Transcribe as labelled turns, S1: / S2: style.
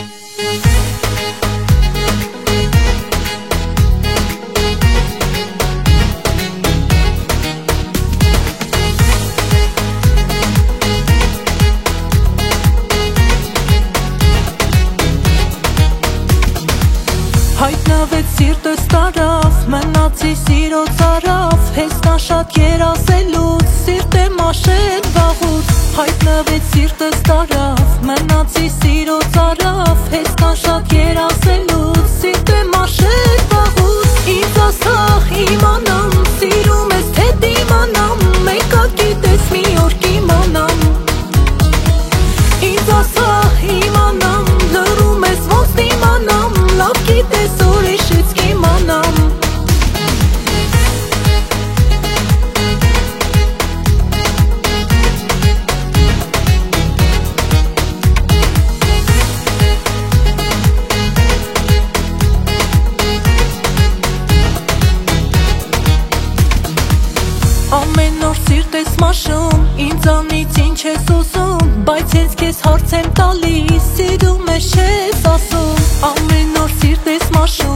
S1: Հայտնվեց սիրտս տարավ, մնացի սիրո ծարավ, հեսնա շատ երազելուց, սիրտ եմ աշել վաղուց։ Հայտնվեց սիրտս տարավ, մնացի սիրո ծարավ, հեսնա շատ երազելուց, սիրտ եմ աշել վաղուց։ Ինձ ասա իմանամ, սիրում ես թե դիմանամ, մեկա գիտես մի օր կիմանամ։ Ինձ ասա իմանամ, լռում ես ոնց դիմանամ, լավ գիտես ուրիշից կիմանամ։ Ամեն օր սիրտ ես մաշում, ինձանից ինչ ես ուզում, բայց ես քեզ հարց եմ տալիս, սիրում ես չես ասում։ Ամեն օր սիրտ ես մաշում